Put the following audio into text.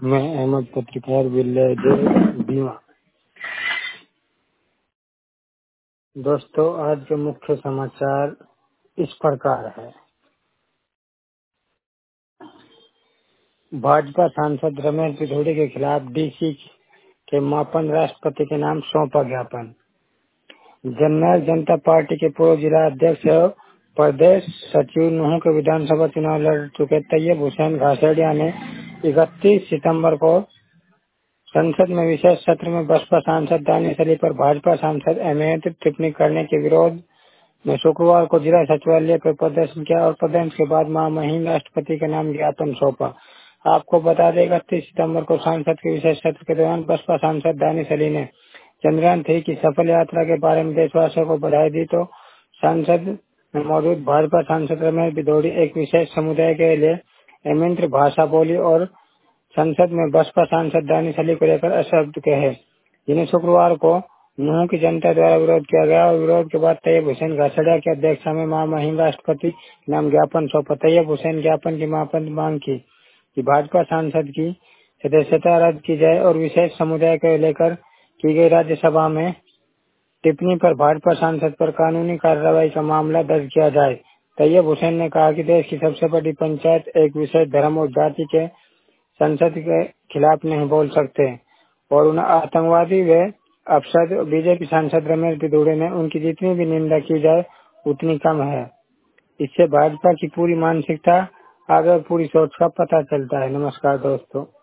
मैं अहमद पत्रकार विलेज बीमा। दोस्तों, आज के मुख्य समाचार इस प्रकार है। भाजपा सांसद रमेश पिथौड़े के खिलाफ डीसी के मापन राष्ट्रपति के नाम सौंपा ज्ञापन। जननायक जनता पार्टी के पूर्व जिला अध्यक्ष और प्रदेश सचिव नूंह के विधानसभा चुनाव लड़ चुके तैयब हुसैन घासड़िया ने 31 सितंबर को संसद में विशेष सत्र में बसपा सांसद दानिश अली पर भाजपा सांसद अहमियत टिप्पणी करने के विरोध में शुक्रवार को जिला सचिवालय पर प्रदर्शन किया और प्रदर्शन के बाद महामहिम राष्ट्रपति के नाम ज्ञापन सौंपा। आपको बता दें, 31 सितंबर को सांसद के विशेष सत्र के दौरान बसपा सांसद दानिश अली ने चंद्रयान-3 की सफल यात्रा के बारे में देशवासियों को बधाई दी तो संसद में मौजूद भाजपा सांसद रमेश पिथौड़े एक विशेष समुदाय के लिए अमित्र भाषा बोली और संसद में बसपा सांसद दानिश अली को लेकर अशब्द कहे, जिन्हें शुक्रवार को नूंह की जनता द्वारा विरोध किया गया और विरोध के बाद तैयब हुसैन घासड़िया की अध्यक्षता में महामहिम राष्ट्रपति नाम ज्ञापन सौंपा। तैयब हुसैन ज्ञापन की मांग की कि भाजपा सांसद की सदस्यता रद्द की जाए और विशेष समुदाय को लेकर की गई राज्यसभा में टिप्पणी पर भाजपा सांसद पर कानूनी कार्रवाई का मामला दर्ज किया जाए। तैयब हुसैन ने कहा कि देश की सबसे बड़ी पंचायत एक विशेष धर्म और जाति के संसद के खिलाफ नहीं बोल सकते और उन्हें आतंकवादी व अपशब्द बीजेपी सांसद रमेश पिथौड़े ने उनकी जितनी भी निंदा की जाए उतनी कम है। इससे भाजपा की पूरी मानसिकता आगे और पूरी सोच का पता चलता है। नमस्कार दोस्तों।